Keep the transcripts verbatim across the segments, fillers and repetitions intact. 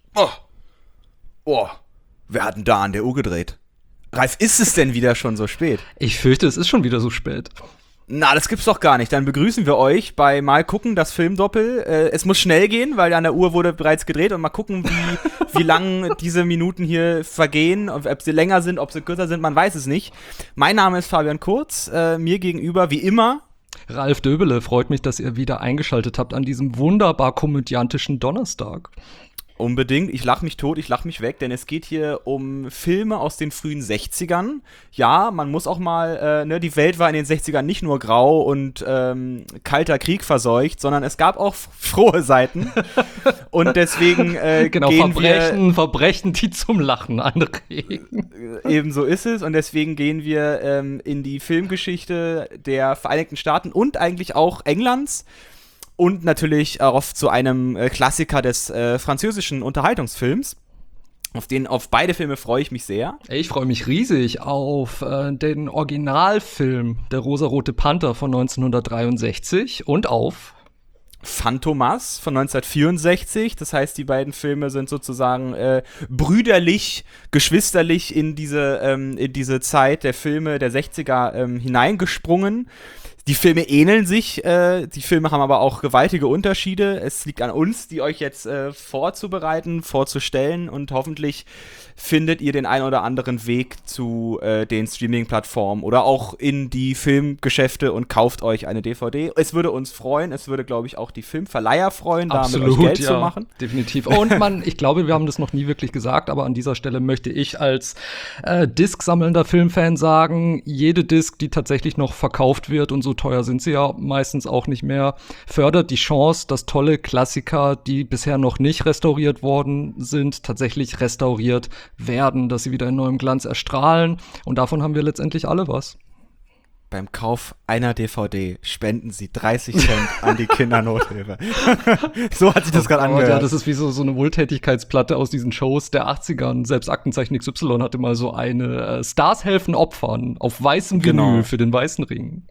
Oh, oh, wer hat denn da an der Uhr gedreht? Ralf, ist es denn wieder schon so spät? Ich fürchte, es ist schon wieder so spät. Na, das gibt's doch gar nicht. Dann begrüßen wir euch bei Mal gucken, das Filmdoppel. Äh, es muss schnell gehen, weil an der Uhr wurde bereits gedreht und mal gucken, wie, wie lang diese Minuten hier vergehen, ob, ob sie länger sind, ob sie kürzer sind, man weiß es nicht. Mein Name ist Fabian Kurz, äh, mir gegenüber wie immer Ralf Döbele, freut mich, dass ihr wieder eingeschaltet habt an diesem wunderbar komödiantischen Donnerstag. unbedingt. Ich lach mich tot, ich lach mich weg, denn es geht hier um Filme aus den frühen sechzigern. Ja, man muss auch mal, äh, ne, die Welt war in den sechzigern nicht nur grau und ähm, kalter Krieg verseucht, sondern es gab auch frohe Seiten. Und deswegen äh, genau, gehen Verbrechen, wir, Verbrechen, die zum Lachen anregen. ebenso ist es, und deswegen gehen wir ähm, in die Filmgeschichte der Vereinigten Staaten und eigentlich auch Englands. Und natürlich auch zu einem äh, Klassiker des äh, französischen Unterhaltungsfilms. Auf den, auf beide Filme freue ich mich sehr. Ich freue mich riesig auf äh, den Originalfilm Der rosarote Panther von neunzehnhundertdreiundsechzig und auf Phantomas von neunzehnhundertvierundsechzig. Das heißt, die beiden Filme sind sozusagen äh, brüderlich, geschwisterlich in diese, ähm, in diese Zeit der Filme der sechziger ähm, hineingesprungen. Die Filme ähneln sich, äh, die Filme haben aber auch gewaltige Unterschiede. Es liegt an uns, die euch jetzt äh, vorzubereiten, vorzustellen, und hoffentlich findet ihr den ein oder anderen Weg zu äh, den Streaming-Plattformen oder auch in die Filmgeschäfte und kauft euch eine D V D. Es würde uns freuen, es würde, glaube ich, auch die Filmverleiher freuen, da mit euch Geld ja, zu machen. Definitiv. Und man, ich glaube, wir haben das noch nie wirklich gesagt, aber an dieser Stelle möchte ich als äh, Disc-sammelnder Filmfan sagen, jede Disc, die tatsächlich noch verkauft wird, und so teuer sind sie ja meistens auch nicht mehr, fördert die Chance, dass tolle Klassiker, die bisher noch nicht restauriert worden sind, tatsächlich restauriert werden, dass sie wieder in neuem Glanz erstrahlen. Und davon haben wir letztendlich alle was. Beim Kauf einer D V D spenden Sie dreißig Cent an die Kindernothilfe. So hat sich das gerade angehört. Ja, das ist wie so, so eine Wohltätigkeitsplatte aus diesen Shows der achtzigern. Selbst Aktenzeichen X Y hatte mal so eine äh, Stars helfen Opfern auf weißem Vinyl Genau. für den weißen Ring.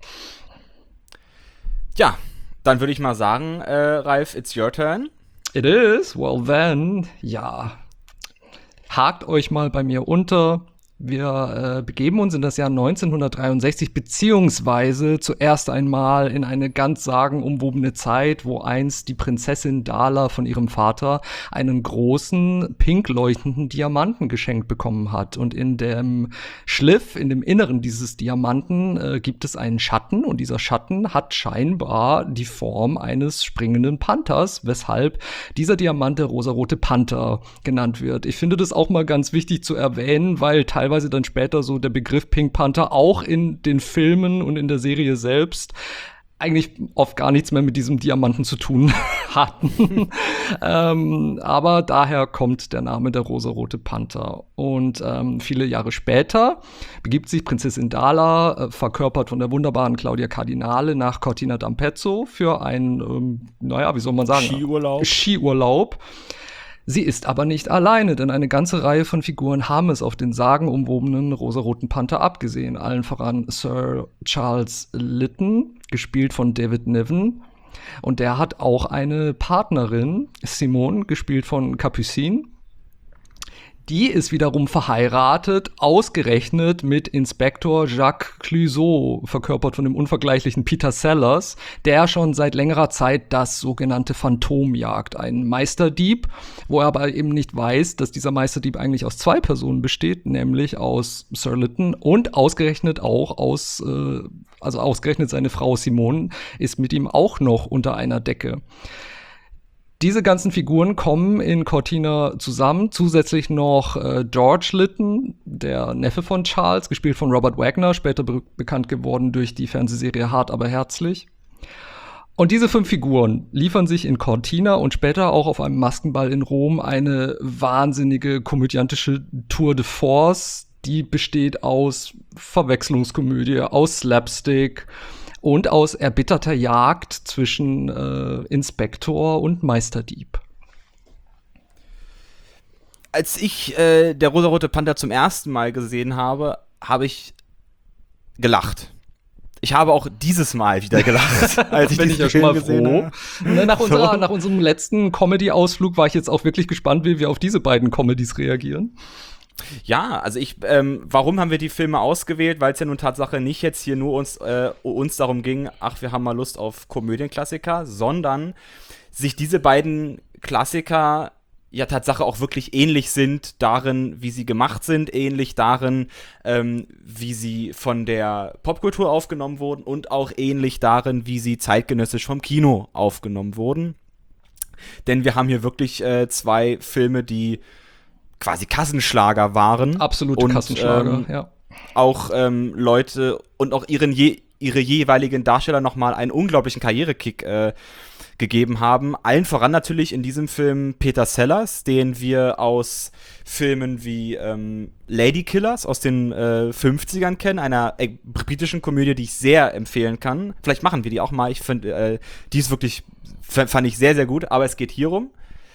Ja, dann würde ich mal sagen, äh, Ralf, it's your turn. It is, well then, ja. Hakt euch mal bei mir unter. Wir äh, begeben uns in das Jahr neunzehnhundertdreiundsechzig, beziehungsweise zuerst einmal in eine ganz sagenumwobene Zeit, wo einst die Prinzessin Dala von ihrem Vater einen großen, pink leuchtenden Diamanten geschenkt bekommen hat. Und in dem Schliff, in dem Inneren dieses Diamanten, äh, gibt es einen Schatten, und dieser Schatten hat scheinbar die Form eines springenden Panthers, weshalb dieser Diamant der rosarote Panther genannt wird. Ich finde das auch mal ganz wichtig zu erwähnen, weil teilweise dann später so der Begriff Pink Panther auch in den Filmen und in der Serie selbst eigentlich oft gar nichts mehr mit diesem Diamanten zu tun hatten. ähm, aber daher kommt der Name der rosarote Panther. Und ähm, viele Jahre später begibt sich Prinzessin Dala, äh, verkörpert von der wunderbaren Claudia Cardinale, nach Cortina d'Ampezzo für einen, ähm, naja, wie soll man sagen? Skiurlaub. Skiurlaub. Sie ist aber nicht alleine, denn eine ganze Reihe von Figuren haben es auf den sagenumwobenen rosaroten Panther abgesehen. Allen voran Sir Charles Lytton, gespielt von David Niven. Und der hat auch eine Partnerin, Simone, gespielt von Capucine. Die ist wiederum verheiratet, ausgerechnet mit Inspektor Jacques Clouseau, verkörpert von dem unvergleichlichen Peter Sellers, der schon seit längerer Zeit das sogenannte Phantom jagt. Ein Meisterdieb, wo er aber eben nicht weiß, dass dieser Meisterdieb eigentlich aus zwei Personen besteht, nämlich aus Sir Lytton und ausgerechnet auch aus, äh, also ausgerechnet seine Frau Simone ist mit ihm auch noch unter einer Decke. Diese ganzen Figuren kommen in Cortina zusammen. Zusätzlich noch äh, George Lytton, der Neffe von Charles, gespielt von Robert Wagner, später be- bekannt geworden durch die Fernsehserie Hart aber herzlich. Und diese fünf Figuren liefern sich in Cortina und später auch auf einem Maskenball in Rom eine wahnsinnige komödiantische Tour de Force, die besteht aus Verwechslungskomödie, aus Slapstick und aus erbitterter Jagd zwischen äh, Inspektor und Meisterdieb. Als ich äh, der rosarote Panther zum ersten Mal gesehen habe, habe ich gelacht. ich habe auch dieses Mal wieder gelacht, als ich Bin diesen ich ja schon Film mal gesehen froh. habe. Ne, Nach, unserer, So. nach unserem letzten Comedy-Ausflug war ich jetzt auch wirklich gespannt, wie wir auf diese beiden Comedies reagieren. Ja, also ich, ähm, warum haben wir die Filme ausgewählt? Weil es ja nun Tatsache nicht jetzt hier nur uns, äh, uns darum ging, ach, wir haben mal Lust auf Komödienklassiker, sondern sich diese beiden Klassiker ja Tatsache auch wirklich ähnlich sind darin, wie sie gemacht sind, ähnlich darin, ähm, wie sie von der Popkultur aufgenommen wurden und auch ähnlich darin, wie sie zeitgenössisch vom Kino aufgenommen wurden. Denn wir haben hier wirklich äh, zwei Filme, die quasi Kassenschlager waren. Absolute und, Kassenschlager, ähm, ja. Auch ähm, Leute und auch ihren je, ihre jeweiligen Darsteller nochmal einen unglaublichen Karrierekick äh, gegeben haben. Allen voran natürlich in diesem Film Peter Sellers, den wir aus Filmen wie ähm, Lady Killers aus den äh, fünfzigern kennen, einer äh, britischen Komödie, die ich sehr empfehlen kann. Vielleicht machen wir die auch mal. Ich finde, äh, die ist wirklich, f- fand ich sehr, sehr gut, aber es geht hierum.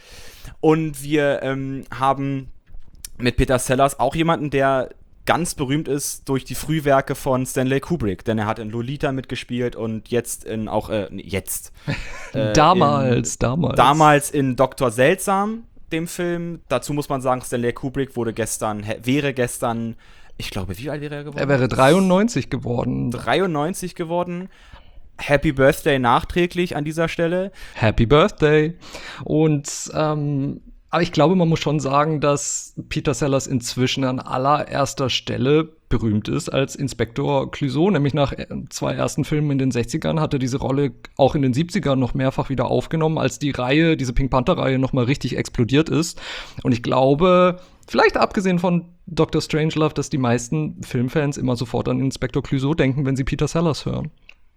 Und wir ähm, haben mit Peter Sellers auch jemanden, der ganz berühmt ist durch die Frühwerke von Stanley Kubrick, denn er hat in Lolita mitgespielt und jetzt in auch, äh, nee, jetzt. Äh, damals, in, damals. Damals in Doktor Seltsam, dem Film. Dazu muss man sagen, Stanley Kubrick wurde gestern, hä- wäre gestern, ich glaube, wie alt wäre er geworden? Er wäre dreiundneunzig geworden. dreiundneunzig geworden. Happy Birthday nachträglich an dieser Stelle. Happy Birthday. Und ähm, aber ich glaube, man muss schon sagen, dass Peter Sellers inzwischen an allererster Stelle berühmt ist als Inspektor Clouseau. Nämlich nach zwei ersten Filmen in den sechzigern hat er diese Rolle auch in den siebzigern noch mehrfach wieder aufgenommen, als die Reihe, diese Pink Panther-Reihe noch mal richtig explodiert ist. Und ich glaube, vielleicht abgesehen von Doktor Strangelove, dass die meisten Filmfans immer sofort an Inspektor Clouseau denken, wenn sie Peter Sellers hören.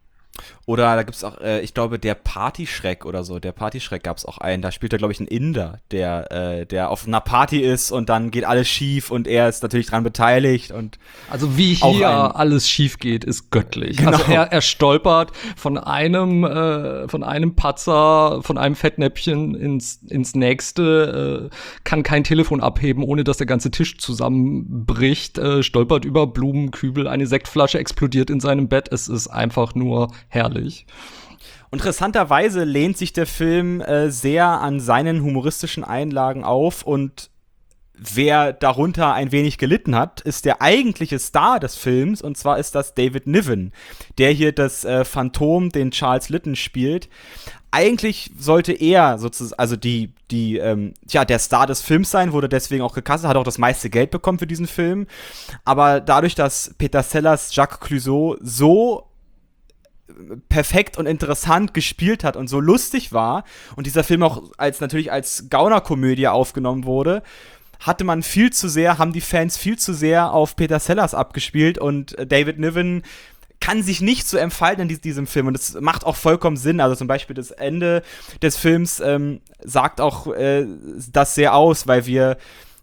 Oder da gibt's auch, äh, ich glaube, der Partyschreck oder so. Der Partyschreck gab's auch einen. Da spielt er, glaube ich, ein Inder, der, äh, der auf einer Party ist und dann geht alles schief und er ist natürlich dran beteiligt. Und Also wie auch hier ein- alles schief geht, ist göttlich. Genau. Also er, er stolpert von einem, äh, von einem Patzer, von einem Fettnäpfchen ins, ins nächste, äh, kann kein Telefon abheben, ohne dass der ganze Tisch zusammenbricht, äh, stolpert über Blumenkübel, eine Sektflasche explodiert in seinem Bett. Es ist einfach nur herrlich. Interessanterweise lehnt sich der Film äh, sehr an seinen humoristischen Einlagen auf und wer darunter ein wenig gelitten hat, ist der eigentliche Star des Films, und zwar ist das David Niven, der hier das äh, Phantom, den Charles Litton spielt. Eigentlich sollte er sozusagen, also die, die, ähm, tja, der Star des Films sein, wurde deswegen auch gecastet, hat auch das meiste Geld bekommen für diesen Film. Aber dadurch, dass Peter Sellers Jacques Clouseau so perfekt und interessant gespielt hat und so lustig war und dieser Film auch als natürlich als Gaunerkomödie aufgenommen wurde, hatte man viel zu sehr, haben die Fans viel zu sehr auf Peter Sellers abgespielt und David Niven kann sich nicht so entfalten in dies- diesem Film und das macht auch vollkommen Sinn. Also zum Beispiel das Ende des Films ähm, sagt auch äh, das sehr aus, weil wir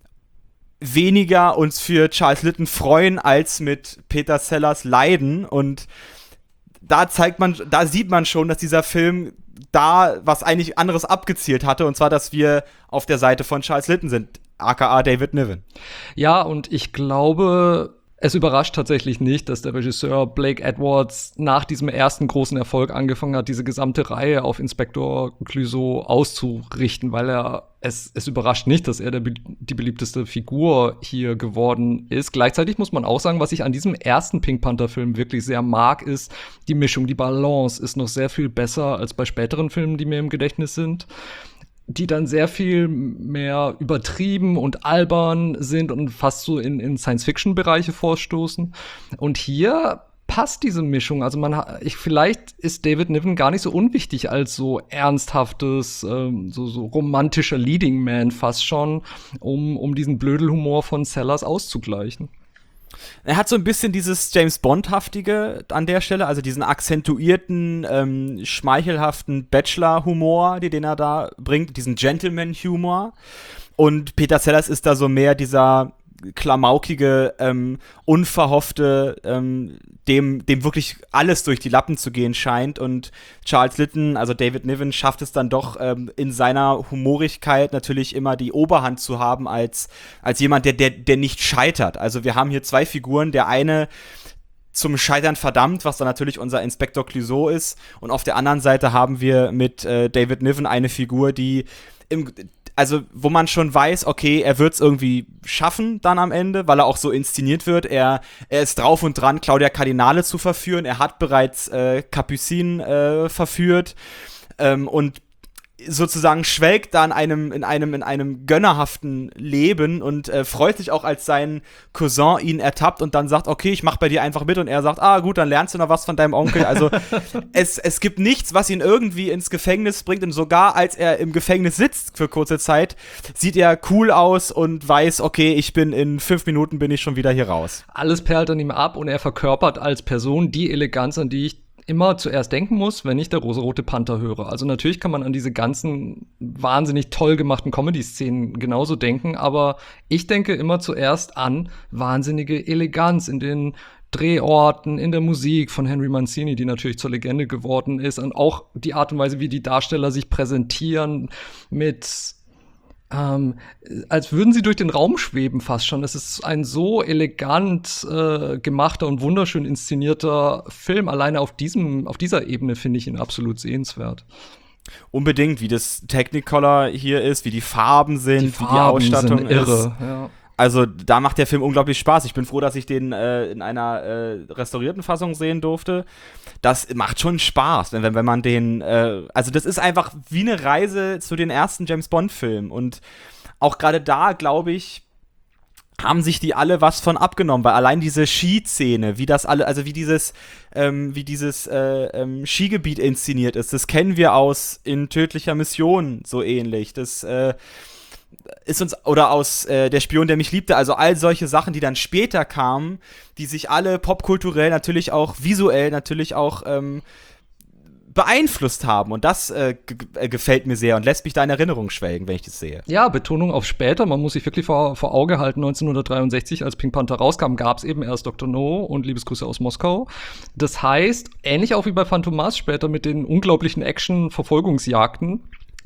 weniger uns für Charles Litton freuen, als mit Peter Sellers leiden und da zeigt man, da sieht man schon, dass dieser Film da was eigentlich anderes abgezielt hatte, und zwar, dass wir auf der Seite von Charles Litton sind, aka David Niven. Ja, und ich glaube, es überrascht tatsächlich nicht, dass der Regisseur Blake Edwards nach diesem ersten großen Erfolg angefangen hat, diese gesamte Reihe auf Inspektor Clouseau auszurichten, weil er es, es überrascht nicht, dass er der, die beliebteste Figur hier geworden ist. Gleichzeitig muss man auch sagen, was ich an diesem ersten Pink Panther-Film wirklich sehr mag, ist die Mischung, die Balance ist noch sehr viel besser als bei späteren Filmen, die mir im Gedächtnis sind, die dann sehr viel mehr übertrieben und albern sind und fast so in, in Science-Fiction-Bereiche vorstoßen. Und hier passt diese Mischung. Also man ha- ich, vielleicht ist David Niven gar nicht so unwichtig als so ernsthaftes, ähm, so, so romantischer Leading Man fast schon, um, um diesen Blödelhumor von Sellers auszugleichen. Er hat so ein bisschen dieses James Bond-haftige an der Stelle, also diesen akzentuierten, ähm, schmeichelhaften Bachelor-Humor, die den er da bringt, diesen Gentleman-Humor. Und Peter Sellers ist da so mehr dieser klamaukige, ähm, unverhoffte, ähm, dem, dem wirklich alles durch die Lappen zu gehen scheint. Und Charles Litton, also David Niven, schafft es dann doch ähm, in seiner Humorigkeit natürlich immer die Oberhand zu haben als, als jemand, der, der, der nicht scheitert. Also wir haben hier zwei Figuren. Der eine zum Scheitern verdammt, was dann natürlich unser Inspektor Clouseau ist. Und auf der anderen Seite haben wir mit äh, David Niven eine Figur, die im, also wo man schon weiß, okay, er wird es irgendwie schaffen dann am Ende, weil er auch so inszeniert wird. Er, er ist drauf und dran, Claudia Cardinale zu verführen. Er hat bereits äh, Capucine äh, verführt ähm, und sozusagen schwelgt da in einem, in einem, in einem gönnerhaften Leben und äh, freut sich auch, als sein Cousin ihn ertappt und dann sagt, okay, ich mach bei dir einfach mit, und er sagt, ah gut, dann lernst du noch was von deinem Onkel. Also es, es gibt nichts, was ihn irgendwie ins Gefängnis bringt, und sogar als er im Gefängnis sitzt für kurze Zeit, sieht er cool aus und weiß, okay, ich bin in fünf Minuten bin ich schon wieder hier raus. Alles perlt an ihm ab und er verkörpert als Person die Eleganz, an die ich immer zuerst denken muss, wenn ich der rosarote Panther höre. Also natürlich kann man an diese ganzen wahnsinnig toll gemachten Comedy-Szenen genauso denken, aber ich denke immer zuerst an wahnsinnige Eleganz in den Drehorten, in der Musik von Henry Mancini, die natürlich zur Legende geworden ist, und auch die Art und Weise, wie die Darsteller sich präsentieren mit Ähm, als würden sie durch den Raum schweben fast schon. Es ist ein so elegant äh, gemachter und wunderschön inszenierter Film. Alleine auf diesem, auf dieser Ebene finde ich ihn absolut sehenswert. Unbedingt, wie das Technicolor hier ist, wie die Farben sind, Die wie Farben die Ausstattung sind ist. irre, ja. Also da macht der Film unglaublich Spaß. Ich bin froh, dass ich den äh, in einer äh, restaurierten Fassung sehen durfte. Das macht schon Spaß, wenn, wenn, wenn man den, äh, also das ist einfach wie eine Reise zu den ersten James-Bond-Filmen. Und auch gerade da, glaube ich, haben sich die alle was von abgenommen, weil allein diese Skiszene, wie das alle, also wie dieses, ähm, wie dieses äh, ähm, Skigebiet inszeniert ist, das kennen wir aus In tödlicher Mission so ähnlich. Das äh, ist uns, oder aus äh, Der Spion, der mich liebte, also all solche Sachen, die dann später kamen, die sich alle popkulturell natürlich auch, visuell natürlich auch ähm, beeinflusst haben, und das äh, g- gefällt mir sehr und lässt mich da in Erinnerung schwelgen, wenn ich das sehe. Ja, Betonung auf später. Man muss sich wirklich vor, vor Auge halten, neunzehnhundertdreiundsechzig, als Pink Panther rauskam, gab es eben erst Doktor No und Liebesgrüße aus Moskau. Das heißt, ähnlich auch wie bei Phantomas später mit den unglaublichen Action-Verfolgungsjagden,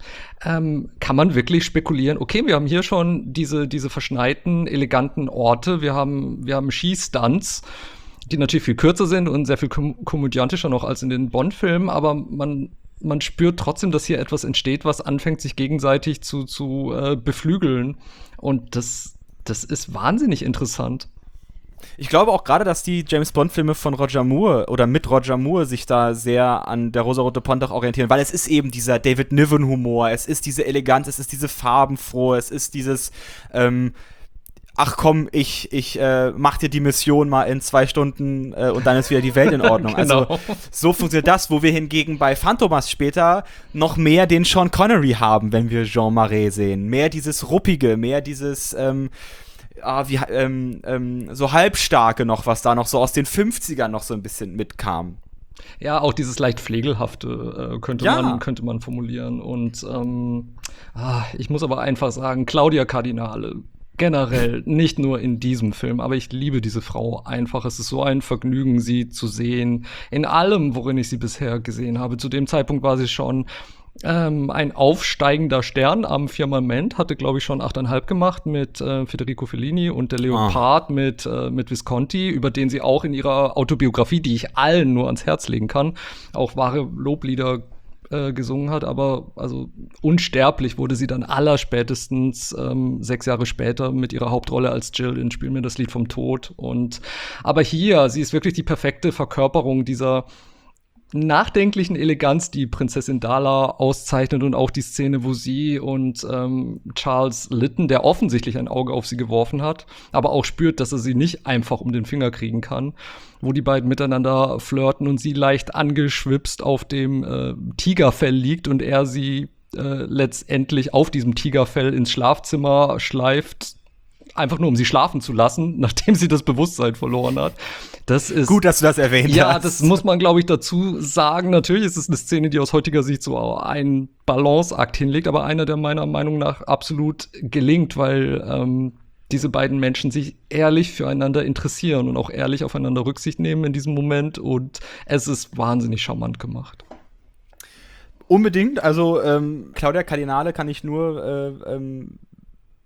Ähm, kann man wirklich spekulieren, okay, wir haben hier schon diese, diese verschneiten, eleganten Orte, wir haben, wir haben Skistunts, die natürlich viel kürzer sind und sehr viel kom- komödiantischer noch als in den Bond-Filmen, aber man, man spürt trotzdem, dass hier etwas entsteht, was anfängt, sich gegenseitig zu, zu äh, beflügeln. Und das, das ist wahnsinnig interessant. Ich glaube auch gerade, dass die James-Bond-Filme von Roger Moore oder mit Roger Moore sich da sehr an der Rosarote Panther orientieren, weil es ist eben dieser David Niven-Humor, es ist diese Eleganz, es ist diese farbenfrohe, es ist dieses ähm, ach komm, ich, ich äh, mach dir die Mission mal in zwei Stunden äh, und dann ist wieder die Welt in Ordnung. Genau. Also so funktioniert das, wo wir hingegen bei Phantomas später noch mehr den Sean Connery haben, wenn wir Jean Marais sehen. Mehr dieses Ruppige, mehr dieses ähm, ah, wie, ähm, ähm, so halbstarke noch, was da noch so aus den fünfzigern noch so ein bisschen mitkam. Ja, auch dieses leicht Pflegelhafte äh, könnte, Ja. man, könnte man formulieren. Und ähm, ah, ich muss aber einfach sagen, Claudia Cardinale, generell, nicht nur in diesem Film, aber ich liebe diese Frau einfach. Es ist so ein Vergnügen, sie zu sehen. In allem, worin ich sie bisher gesehen habe. Zu dem Zeitpunkt war sie schon ähm, ein aufsteigender Stern am Firmament, hatte, glaube ich, schon achteinhalb gemacht mit äh, Federico Fellini und der Leopard mit, äh, mit Visconti, über den sie auch in ihrer Autobiografie, die ich allen nur ans Herz legen kann, auch wahre Loblieder äh, gesungen hat, aber also unsterblich wurde sie dann allerspätestens ähm, sechs Jahre später mit ihrer Hauptrolle als Jill in Spiel mir das Lied vom Tod. Und aber hier, sie ist wirklich die perfekte Verkörperung dieser nachdenklichen Eleganz, die Prinzessin Dala auszeichnet, und auch die Szene, wo sie und ähm, Charles Lytton, der offensichtlich ein Auge auf sie geworfen hat, aber auch spürt, dass er sie nicht einfach um den Finger kriegen kann, wo die beiden miteinander flirten und sie leicht angeschwipst auf dem äh, Tigerfell liegt und er sie äh, letztendlich auf diesem Tigerfell ins Schlafzimmer schleift, einfach nur um sie schlafen zu lassen, nachdem sie das Bewusstsein verloren hat. Das ist gut, dass du das erwähnt ja, hast. Ja, das muss man, glaube ich, dazu sagen. Natürlich ist es eine Szene, die aus heutiger Sicht so einen Balanceakt hinlegt, aber einer, der meiner Meinung nach absolut gelingt, weil ähm, diese beiden Menschen sich ehrlich füreinander interessieren und auch ehrlich aufeinander Rücksicht nehmen in diesem Moment, und es ist wahnsinnig charmant gemacht. Unbedingt, also ähm, Claudia Cardinale kann ich nur äh, ähm,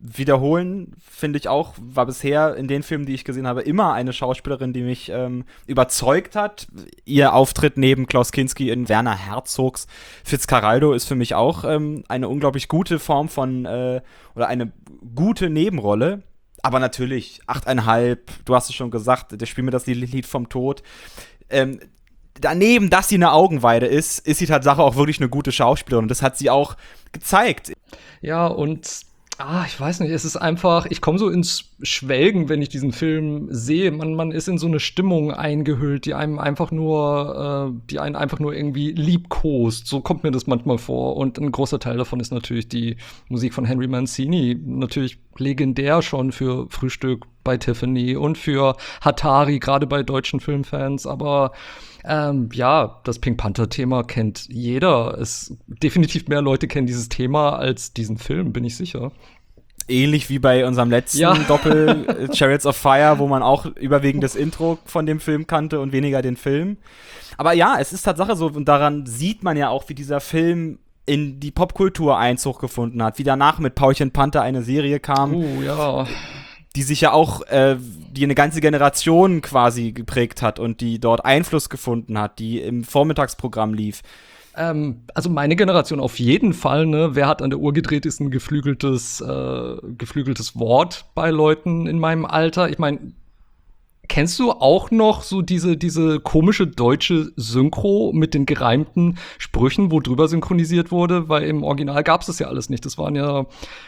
wiederholen, finde ich auch, war bisher in den Filmen, die ich gesehen habe, immer eine Schauspielerin, die mich ähm, überzeugt hat. Ihr Auftritt neben Klaus Kinski in Werner Herzogs Fitzcarraldo ist für mich auch ähm, eine unglaublich gute Form von, äh, oder eine gute Nebenrolle. Aber natürlich, achteinhalb, du hast es schon gesagt, der spielt mir das Lied vom Tod. Ähm, daneben, dass sie eine Augenweide ist, ist sie Tatsache auch wirklich eine gute Schauspielerin. Und das hat sie auch gezeigt. Ja, und ah, ich weiß nicht, es ist einfach, ich komme so ins Schwelgen, wenn ich diesen Film sehe. Man, man ist in so eine Stimmung eingehüllt, die einem einfach nur, äh, die einen einfach nur irgendwie liebkost. So kommt mir das manchmal vor. Und ein großer Teil davon ist natürlich die Musik von Henry Mancini. Natürlich legendär schon für Frühstück bei Tiffany und für Hatari, gerade bei deutschen Filmfans. Aber ähm, ja, das Pink Panther-Thema kennt jeder. Es definitiv mehr Leute kennen dieses Thema als diesen Film, bin ich sicher. Ähnlich wie bei unserem letzten ja. Doppel äh, Chariots of Fire, wo man auch überwiegend das Intro von dem Film kannte und weniger den Film. Aber ja, es ist Tatsache so, und daran sieht man ja auch, wie dieser Film in die Popkultur Einzug gefunden hat, wie danach mit Paulchen Panther eine Serie kam, Oh, ja. die sich ja auch, äh, die eine ganze Generation quasi geprägt hat und die dort Einfluss gefunden hat, die im Vormittagsprogramm lief. Ähm, also meine Generation auf jeden Fall, ne? Wer hat an der Uhr gedreht, ist ein geflügeltes, äh, geflügeltes Wort bei Leuten in meinem Alter. Ich meine, kennst du auch noch so diese, diese komische deutsche Synchro mit den gereimten Sprüchen, wo drüber synchronisiert wurde? Weil im Original gab es das ja alles nicht. Das waren ja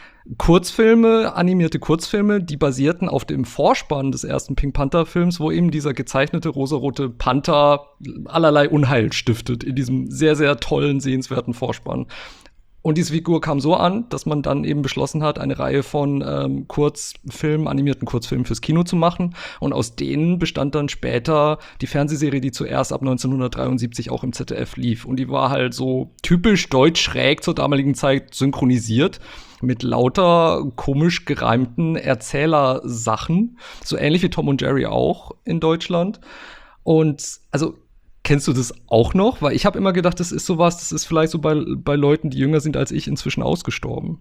Kurzfilme, animierte Kurzfilme, die basierten auf dem Vorspann des ersten Pink Panther-Films, wo eben dieser gezeichnete rosarote Panther allerlei Unheil stiftet in diesem sehr, sehr tollen, sehenswerten Vorspann. Und diese Figur kam so an, dass man dann eben beschlossen hat, eine Reihe von ähm, Kurzfilmen, animierten Kurzfilmen fürs Kino zu machen. Und aus denen bestand dann später die Fernsehserie, die zuerst ab neunzehnhundertdreiundsiebzig auch im Z D F lief. Und die war halt so typisch deutsch schräg zur damaligen Zeit synchronisiert mit lauter komisch gereimten Erzählersachen. So ähnlich wie Tom und Jerry auch in Deutschland. Und also kennst du das auch noch? Weil ich habe immer gedacht, das ist sowas, das ist vielleicht so bei, bei Leuten, die jünger sind als ich, inzwischen ausgestorben.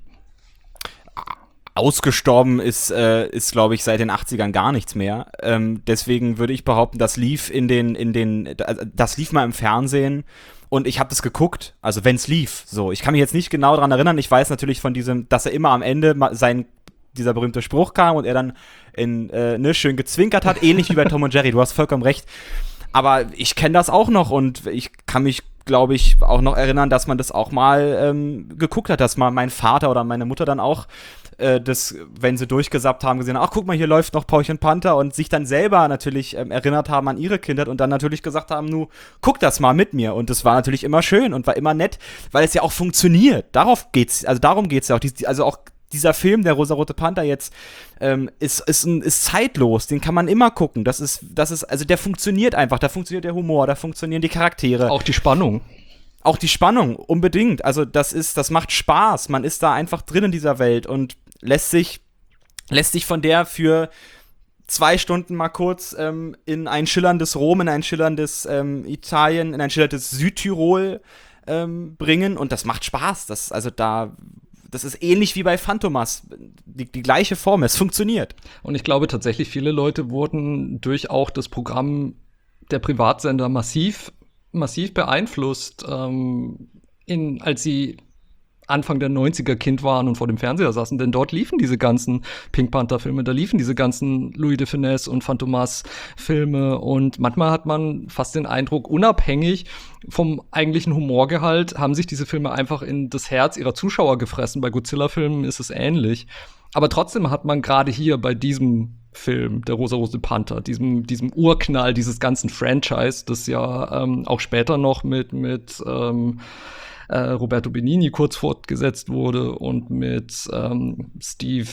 Ausgestorben ist, äh, ist glaube ich, seit den achtzigern gar nichts mehr. Ähm, deswegen würde ich behaupten, das lief in den, in den, das lief mal im Fernsehen und ich habe das geguckt, also wenn es lief. So, ich kann mich jetzt nicht genau daran erinnern. Ich weiß natürlich von diesem, dass er immer am Ende sein dieser berühmte Spruch kam und er dann in, äh, ne, schön gezwinkert hat, ähnlich wie bei Tom und Jerry. Du hast vollkommen recht. Aber ich kenne das auch noch und ich kann mich, glaube ich, auch noch erinnern, dass man das auch mal ähm, geguckt hat, dass mal mein Vater oder meine Mutter dann auch äh, das, wenn sie durchgesappt haben, gesehen haben, ach, guck mal, hier läuft noch Paulchen Panther und sich dann selber natürlich ähm, erinnert haben an ihre Kindheit und dann natürlich gesagt haben, nu, guck das mal mit mir. Und das war natürlich immer schön und war immer nett, weil es ja auch funktioniert. Darauf geht's, also darum geht's ja auch. Die, also auch dieser Film, der rosarote Panther jetzt, ähm, ist, ist, ist zeitlos, den kann man immer gucken. Das ist, das ist, also der funktioniert einfach, da funktioniert der Humor, da funktionieren die Charaktere. Auch die Spannung. Auch die Spannung, unbedingt. Also das ist, das macht Spaß. Man ist da einfach drin in dieser Welt und lässt sich, lässt sich von der für zwei Stunden mal kurz ähm, in ein schillerndes Rom, in ein schillerndes ähm, Italien, in ein schillerndes Südtirol ähm, bringen und das macht Spaß. Das, also da Das ist ähnlich wie bei Phantomas, die, die gleiche Form, es funktioniert. Und ich glaube tatsächlich, viele Leute wurden durch auch das Programm der Privatsender massiv, massiv beeinflusst, ähm, in, als sie Anfang der neunziger Kind waren und vor dem Fernseher saßen, denn dort liefen diese ganzen Pink Panther-Filme, da liefen diese ganzen Louis de Funès und Phantomas-Filme und manchmal hat man fast den Eindruck, unabhängig vom eigentlichen Humorgehalt haben sich diese Filme einfach in das Herz ihrer Zuschauer gefressen. Bei Godzilla-Filmen ist es ähnlich. Aber trotzdem hat man gerade hier bei diesem Film, der rosarote Panther, diesem, diesem Urknall dieses ganzen Franchise, das ja ähm, auch später noch mit, mit ähm, äh, Roberto Benigni kurz fortgesetzt wurde und mit ähm, Steve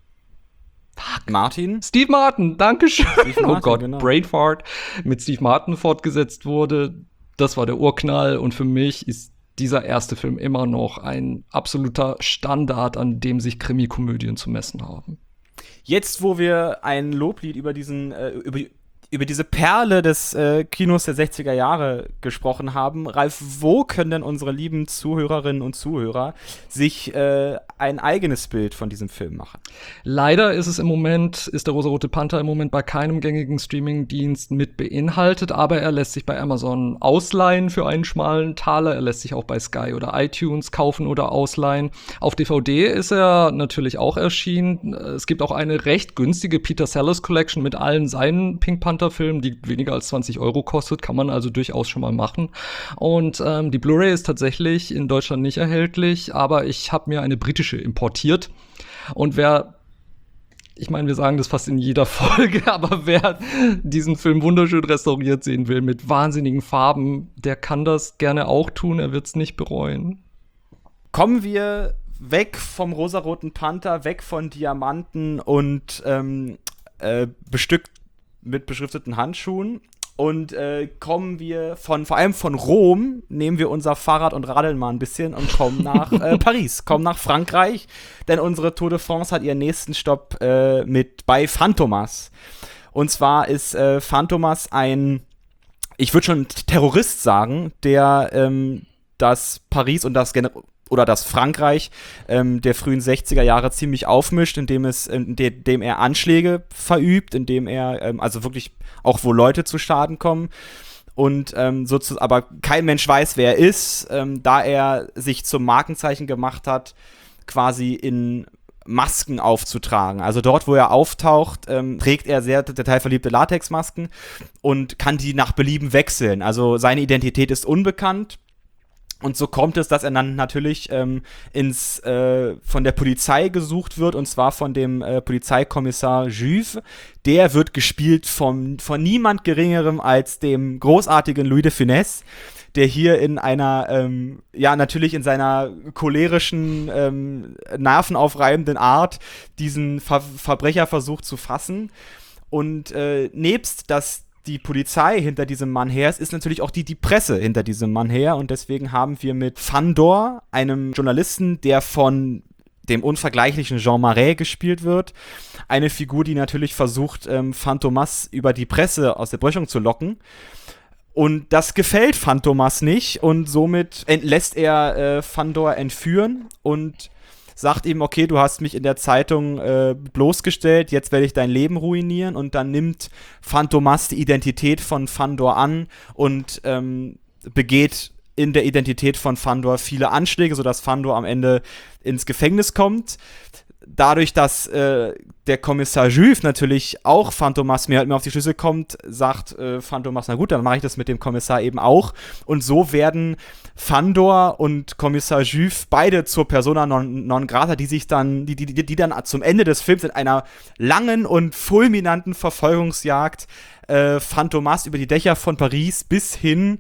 Fuck. Martin? Steve Martin, dankeschön. Steve Martin, oh Gott, genau. Brainfart. Mit Steve Martin fortgesetzt wurde. Das war der Urknall und für mich ist dieser erste Film immer noch ein absoluter Standard, an dem sich Krimikomödien zu messen haben. Jetzt, wo wir ein Loblied über diesen, äh, über, über diese Perle des äh, Kinos der sechziger Jahre gesprochen haben. Ralf, wo können denn unsere lieben Zuhörerinnen und Zuhörer sich äh, ein eigenes Bild von diesem Film machen? Leider ist es im Moment, ist der Rosarote Panther im Moment bei keinem gängigen Streaming-Dienst mit beinhaltet, aber er lässt sich bei Amazon ausleihen für einen schmalen Taler. Er lässt sich auch bei Sky oder iTunes kaufen oder ausleihen. Auf D V D ist er natürlich auch erschienen. Es gibt auch eine recht günstige Peter Sellers Collection mit allen seinen Pink Panther Film, die weniger als zwanzig Euro kostet, kann man also durchaus schon mal machen. Und ähm, die Blu-ray ist tatsächlich in Deutschland nicht erhältlich, aber ich habe mir eine britische importiert. Und wer, ich meine, wir sagen das fast in jeder Folge, aber wer diesen Film wunderschön restauriert sehen will, mit wahnsinnigen Farben, der kann das gerne auch tun, er wird es nicht bereuen. Kommen wir weg vom rosaroten Panther, weg von Diamanten und ähm, äh, bestückt mit beschrifteten Handschuhen und äh, kommen wir von, vor allem von Rom, nehmen wir unser Fahrrad und radeln mal ein bisschen und kommen nach äh, Paris, kommen nach Frankreich, denn unsere Tour de France hat ihren nächsten Stopp äh, mit bei Phantomas. Und zwar ist äh, Phantomas ein, ich würde schon Terrorist sagen, der ähm, das Paris und das Gen- oder das Frankreich ähm, der frühen sechziger Jahre ziemlich aufmischt, indem es, indem er Anschläge verübt, indem er, ähm, also wirklich auch, wo Leute zu Schaden kommen. Und ähm, sozusagen, aber kein Mensch weiß, wer er ist, ähm, da er sich zum Markenzeichen gemacht hat, quasi in Masken aufzutragen. Also dort, wo er auftaucht, ähm, trägt er sehr detailverliebte Latexmasken und kann die nach Belieben wechseln. Also seine Identität ist unbekannt. Und so kommt es, dass er dann natürlich ähm, ins, äh, von der Polizei gesucht wird, und zwar von dem äh, Polizeikommissar Juve. Der wird gespielt vom, von niemand Geringerem als dem großartigen Louis de Funès, der hier in einer, ähm, ja, natürlich in seiner cholerischen, ähm, nervenaufreibenden Art diesen Ver- Verbrecher versucht zu fassen. Und äh, nebst, dass die Polizei hinter diesem Mann her ist, ist natürlich auch die, die Presse hinter diesem Mann her. Und deswegen haben wir mit Fandor, einem Journalisten, der von dem unvergleichlichen Jean Marais gespielt wird, eine Figur, die natürlich versucht, ähm, Phantomas über die Presse aus der Brechung zu locken. Und das gefällt Phantomas nicht und somit lässt er äh, Fandor entführen und sagt ihm, okay, du hast mich in der Zeitung äh, bloßgestellt, jetzt werde ich dein Leben ruinieren, und dann nimmt Phantomas die Identität von Fandor an und ähm, begeht in der Identität von Fandor viele Anschläge, sodass Fandor am Ende ins Gefängnis kommt. Dadurch, dass äh, der Kommissar Juve natürlich auch Phantomas mehr und mehr auf die Schlüsse kommt, sagt äh, Phantomas, na gut, dann mache ich das mit dem Kommissar eben auch. Und so werden Fandor und Kommissar Juve beide zur Persona non, non grata, die sich dann, die, die, die dann zum Ende des Films in einer langen und fulminanten Verfolgungsjagd äh, Phantomas über die Dächer von Paris bis hin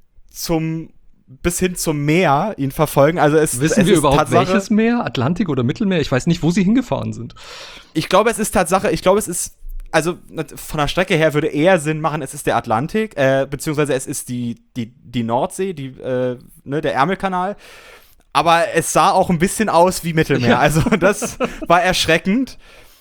zum bis hin zum Meer ihn verfolgen. Also es, Wissen es wir ist überhaupt Tatsache, welches Meer? Atlantik oder Mittelmeer? Ich weiß nicht, wo sie hingefahren sind. Ich glaube, es ist Tatsache, ich glaube, es ist, also von der Strecke her würde eher Sinn machen, es ist der Atlantik, äh, beziehungsweise es ist die, die, die Nordsee, die, äh, ne, der Ärmelkanal. Aber es sah auch ein bisschen aus wie Mittelmeer. Ja. Also das war erschreckend.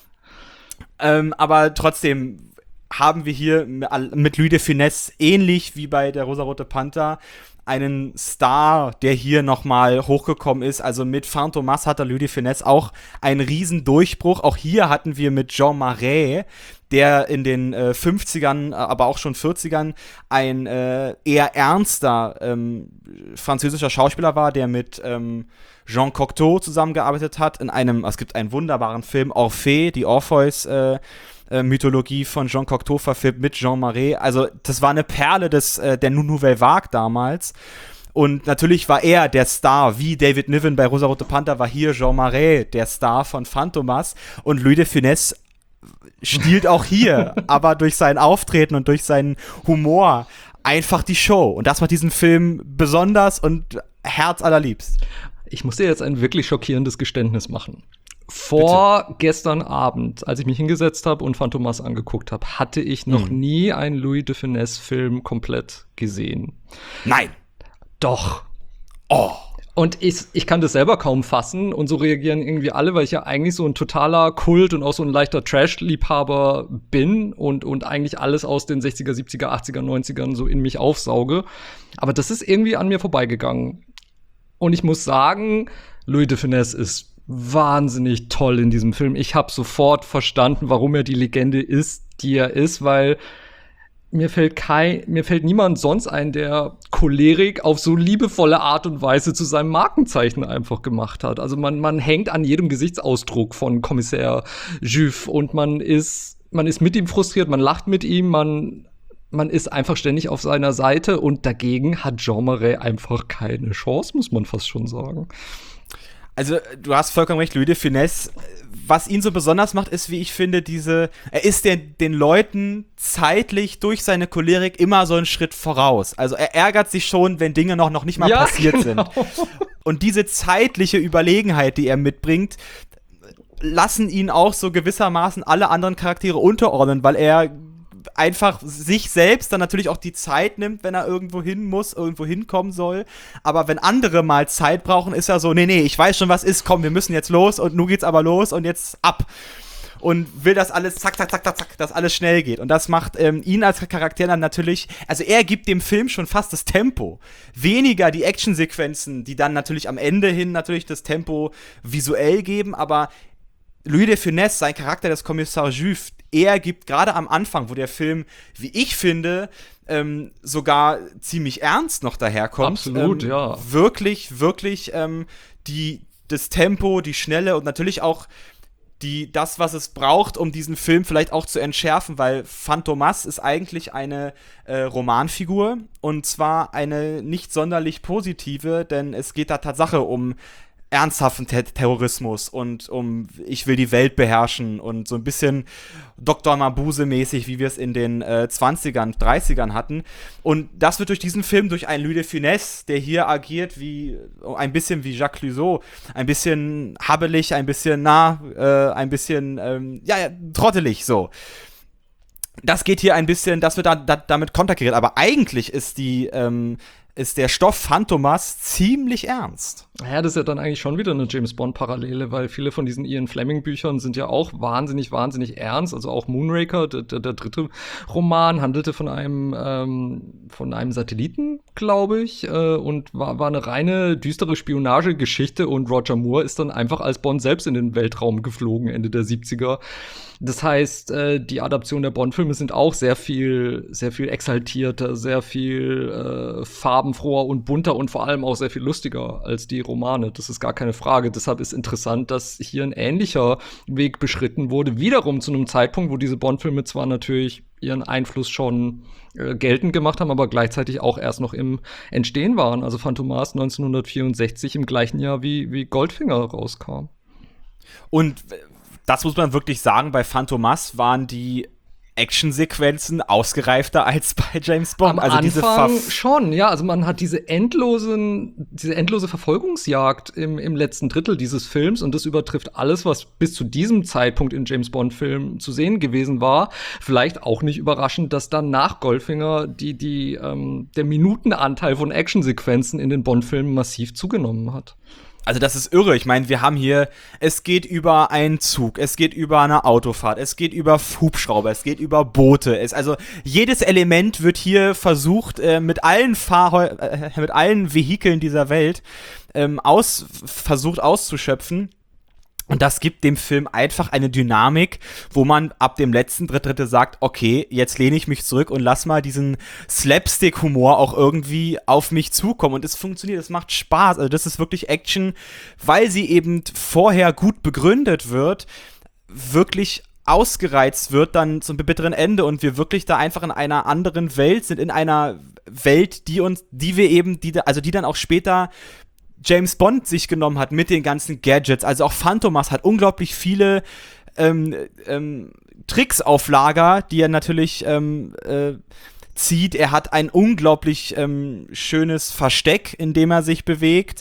Ähm, aber trotzdem haben wir hier mit Louis de Funès ähnlich wie bei der Rosarote Panther einen Star, der hier nochmal hochgekommen ist. Also mit Phantomas hat der Louis de Funès auch einen riesen Durchbruch. Auch hier hatten wir mit Jean Marais, der in den äh, fünfzigern, aber auch schon vierzigern ein äh, eher ernster ähm, französischer Schauspieler war, der mit ähm, Jean Cocteau zusammengearbeitet hat in einem, es gibt einen wunderbaren Film, Orphée, die Orpheus äh, Mythologie von Jean Cocteau verfilmt mit Jean Marais. Also das war eine Perle des, äh, der Nouvelle Vague damals. Und natürlich war er der Star, wie David Niven bei Rosarote Panther war hier Jean Marais der Star von Phantomas. Und Louis de Funès stiehlt auch hier, aber durch sein Auftreten und durch seinen Humor einfach die Show. Und das macht diesen Film besonders und herzallerliebst. Ich muss dir jetzt ein wirklich schockierendes Geständnis machen. Vor Bitte. Gestern Abend, als ich mich hingesetzt habe und Phantomas angeguckt habe, hatte ich noch hm. nie einen Louis de Funès-Film komplett gesehen. Nein. Doch. Oh. Und ich, ich kann das selber kaum fassen und so reagieren irgendwie alle, weil ich ja eigentlich so ein totaler Kult und auch so ein leichter Trash-Liebhaber bin und, und eigentlich alles aus den sechziger, siebziger, achtziger, neunzigern so in mich aufsauge. Aber das ist irgendwie an mir vorbeigegangen. Und ich muss sagen, Louis de Funès ist wahnsinnig toll in diesem Film. Ich habe sofort verstanden, warum er die Legende ist, die er ist, weil Mir fällt kein, mir fällt niemand sonst ein, der Cholerik auf so liebevolle Art und Weise zu seinem Markenzeichen einfach gemacht hat. Also man, man hängt an jedem Gesichtsausdruck von Kommissar Juve und man ist, man ist mit ihm frustriert, man lacht mit ihm, man, man ist einfach ständig auf seiner Seite und dagegen hat Jean Marais einfach keine Chance, muss man fast schon sagen. Also, du hast vollkommen recht, Louis de Funès, was ihn so besonders macht, ist, wie ich finde, diese, er ist den, den Leuten zeitlich durch seine Cholerik immer so einen Schritt voraus. Also er ärgert sich schon, wenn Dinge noch, noch nicht mal ja, passiert genau. sind. Und diese zeitliche Überlegenheit, die er mitbringt, lassen ihn auch so gewissermaßen alle anderen Charaktere unterordnen, weil er einfach sich selbst dann natürlich auch die Zeit nimmt, wenn er irgendwo hin muss, irgendwo hinkommen soll. Aber wenn andere mal Zeit brauchen, ist er so, nee, nee, ich weiß schon, was ist, komm, wir müssen jetzt los und nun geht's aber los und jetzt ab. Und will, dass alles zack, zack, zack, zack, zack, dass alles schnell geht. Und das macht ähm, ihn als Charakter dann natürlich, also er gibt dem Film schon fast das Tempo. Weniger die Actionsequenzen, die dann natürlich am Ende hin natürlich das Tempo visuell geben, aber Louis de Funès, sein Charakter des Kommissar Juve, er gibt gerade am Anfang, wo der Film, wie ich finde, ähm, sogar ziemlich ernst noch daherkommt. Absolut, ähm, ja. Wirklich, wirklich ähm, die, das Tempo, die Schnelle und natürlich auch die, das, was es braucht, um diesen Film vielleicht auch zu entschärfen, weil Fantomas ist eigentlich eine äh, Romanfigur und zwar eine nicht sonderlich positive, denn es geht da Tatsache um ernsthaften Ter- Terrorismus und um ich will die Welt beherrschen und so ein bisschen Doktor Mabuse-mäßig, wie wir es in den äh, zwanzigern, dreißigern hatten. Und das wird durch diesen Film, durch einen Louis de Funès, der hier agiert wie ein bisschen wie Jacques Clouseau, ein bisschen habbelig, ein bisschen nah, äh, ein bisschen ähm, ja, ja, trottelig so. Das geht hier ein bisschen, das wird da, da, damit konterkariert, aber eigentlich ist die ähm, ist der Stoff Fantomas ziemlich ernst. Ja, das ist ja dann eigentlich schon wieder eine James-Bond-Parallele, weil viele von diesen Ian Fleming-Büchern sind ja auch wahnsinnig, wahnsinnig ernst. Also auch Moonraker, der, der, der dritte Roman, handelte von einem, ähm, von einem Satelliten, glaube ich, äh, und war, war eine reine düstere Spionagegeschichte und Roger Moore ist dann einfach als Bond selbst in den Weltraum geflogen, Ende der siebziger. Das heißt, äh, die Adaptionen der Bond-Filme sind auch sehr viel, sehr viel exaltierter, sehr viel äh, farbenfroher und bunter und vor allem auch sehr viel lustiger als die Romane. Das ist gar keine Frage. Deshalb ist interessant, dass hier ein ähnlicher Weg beschritten wurde. Wiederum zu einem Zeitpunkt, wo diese Bond-Filme zwar natürlich ihren Einfluss schon äh, geltend gemacht haben, aber gleichzeitig auch erst noch im Entstehen waren. Also Fantomas neunzehnhundertvierundsechzig im gleichen Jahr wie, wie Goldfinger rauskam. Und das muss man wirklich sagen, bei Fantomas waren die Actionsequenzen ausgereifter als bei James Bond. Am also diese Anfang Verf- schon, ja. Also man hat diese endlosen, diese endlose Verfolgungsjagd im, im letzten Drittel dieses Films und das übertrifft alles, was bis zu diesem Zeitpunkt in James Bond-Filmen zu sehen gewesen war. Vielleicht auch nicht überraschend, dass dann nach Goldfinger die, die, ähm, der Minutenanteil von Actionsequenzen in den Bond-Filmen massiv zugenommen hat. Also das ist irre. Ich meine, wir haben hier, es geht über einen Zug, es geht über eine Autofahrt, es geht über Hubschrauber, es geht über Boote. Es, also jedes Element wird hier versucht, äh, mit allen Fahrhäu- äh, mit allen Vehikeln dieser Welt ähm, aus, versucht auszuschöpfen. Und das gibt dem Film einfach eine Dynamik, wo man ab dem letzten Drittel sagt, okay, jetzt lehne ich mich zurück und lass mal diesen Slapstick-Humor auch irgendwie auf mich zukommen. Und es funktioniert, es macht Spaß. Also das ist wirklich Action, weil sie eben vorher gut begründet wird, wirklich ausgereizt wird dann zum bitteren Ende und wir wirklich da einfach in einer anderen Welt sind, in einer Welt, die uns, die wir eben, die, also die dann auch später James Bond sich genommen hat mit den ganzen Gadgets. Also auch Fantomas hat unglaublich viele ähm, ähm, Tricks auf Lager, die er natürlich ähm, äh, zieht. Er hat ein unglaublich ähm, schönes Versteck, in dem er sich bewegt.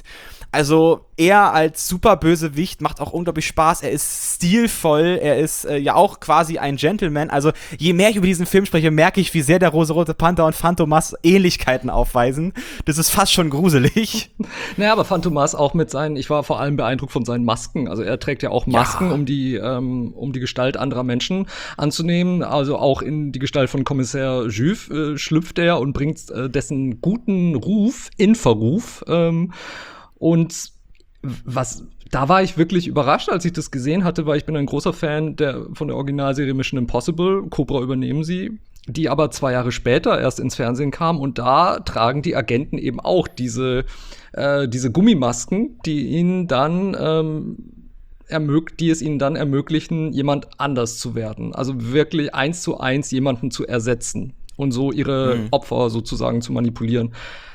Also er als Superbösewicht macht auch unglaublich Spaß. Er ist stilvoll, er ist äh, ja auch quasi ein Gentleman. Also je mehr ich über diesen Film spreche, merke ich, wie sehr der Rosarote Panther und Phantomas Ähnlichkeiten aufweisen. Das ist fast schon gruselig. Naja, aber Phantomas auch mit seinen, ich war vor allem beeindruckt von seinen Masken. Also er trägt ja auch Masken, ja. um die ähm, um die Gestalt anderer Menschen anzunehmen. Also auch in die Gestalt von Kommissar Juve äh, schlüpft er und bringt äh, dessen guten Ruf in Verruf. Ähm, Und was, da war ich wirklich überrascht, als ich das gesehen hatte, weil ich bin ein großer Fan der, von der Originalserie Mission Impossible, Cobra übernehmen sie, die aber zwei Jahre später erst ins Fernsehen kam und da tragen die Agenten eben auch diese, äh, diese Gummimasken, die ihnen dann ähm, ermög- die es ihnen dann ermöglichen, jemand anders zu werden. Also wirklich eins zu eins jemanden zu ersetzen und so ihre mhm. Opfer sozusagen zu manipulieren.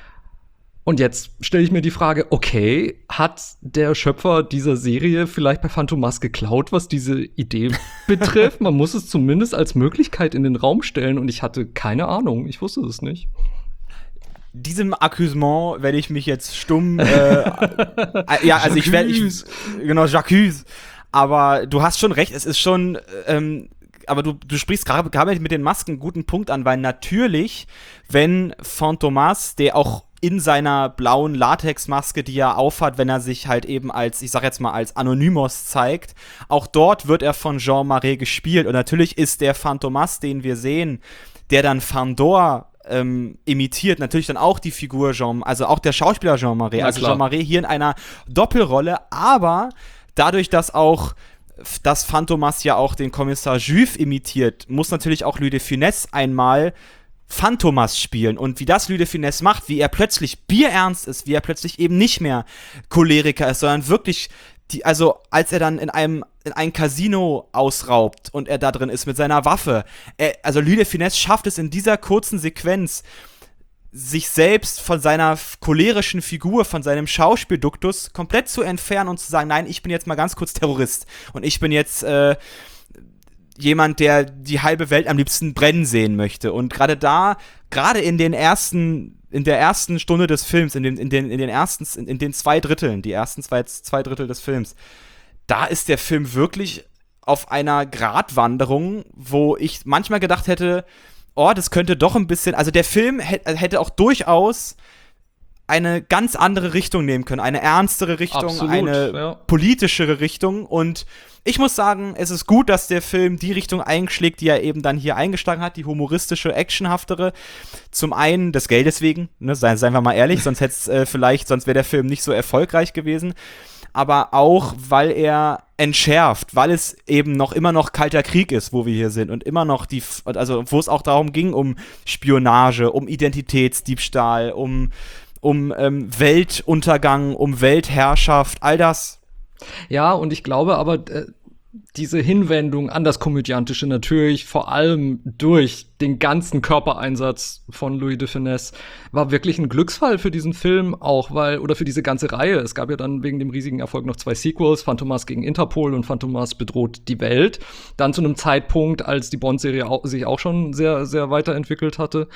Und jetzt stelle ich mir die Frage, okay, hat der Schöpfer dieser Serie vielleicht bei Phantomas geklaut, was diese Idee betrifft? Man muss es zumindest als Möglichkeit in den Raum stellen und ich hatte keine Ahnung, ich wusste es nicht. Diesem Accusement werde ich mich jetzt stumm, äh, ja, also ich werde, genau, j'accuse, aber du hast schon recht, es ist schon, ähm, aber du, du sprichst gerade gerade mit den Masken einen guten Punkt an, weil natürlich, wenn Phantomas, der auch in seiner blauen Latexmaske, die er aufhat, wenn er sich halt eben als, ich sag jetzt mal, als Anonymous zeigt, auch dort wird er von Jean Marais gespielt. Und natürlich ist der Phantomas, den wir sehen, der dann Fandor ähm, imitiert, natürlich dann auch die Figur Jean, also auch der Schauspieler Jean Marais. Ja, also klar. Jean Marais hier in einer Doppelrolle, aber dadurch, dass auch das Phantomas ja auch den Kommissar Juve imitiert, muss natürlich auch Louis de Funès einmal Phantomas spielen und wie das Louis de Funès macht, wie er plötzlich bierernst ist, wie er plötzlich eben nicht mehr Choleriker ist, sondern wirklich, die, also als er dann in einem in ein Casino ausraubt und er da drin ist mit seiner Waffe, er, also Louis de Funès schafft es in dieser kurzen Sequenz, sich selbst von seiner cholerischen Figur, von seinem Schauspielduktus komplett zu entfernen und zu sagen, nein, ich bin jetzt mal ganz kurz Terrorist und ich bin jetzt äh, jemand, der die halbe Welt am liebsten brennen sehen möchte. Und gerade da, gerade in den ersten, in der ersten Stunde des Films, in den, in den, in den ersten, in, in den zwei Dritteln, die ersten zwei, zwei Drittel des Films, da ist der Film wirklich auf einer Gratwanderung, wo ich manchmal gedacht hätte, oh, das könnte doch ein bisschen, also der Film hätte, hätte auch durchaus eine ganz andere Richtung nehmen können, eine ernstere Richtung, Absolut, eine ja. politischere Richtung und ich muss sagen, es ist gut, dass der Film die Richtung einschlägt, die er eben dann hier eingeschlagen hat, die humoristische, actionhaftere. Zum einen des Geldes wegen, ne, seien, seien wir mal ehrlich, sonst hätte äh, vielleicht, sonst wäre der Film nicht so erfolgreich gewesen. Aber auch, weil er entschärft, weil es eben noch immer noch Kalter Krieg ist, wo wir hier sind und immer noch die, also wo es auch darum ging, um Spionage, um Identitätsdiebstahl, um, um ähm, Weltuntergang, um Weltherrschaft, all das. Ja, und ich glaube aber, äh, diese Hinwendung an das Komödiantische natürlich vor allem durch den ganzen Körpereinsatz von Louis de Funès war wirklich ein Glücksfall für diesen Film auch, weil, oder für diese ganze Reihe. Es gab ja dann wegen dem riesigen Erfolg noch zwei Sequels, Phantomas gegen Interpol und Phantomas bedroht die Welt. Dann zu einem Zeitpunkt, als die Bond-Serie auch, sich auch schon sehr, sehr weiterentwickelt hatte.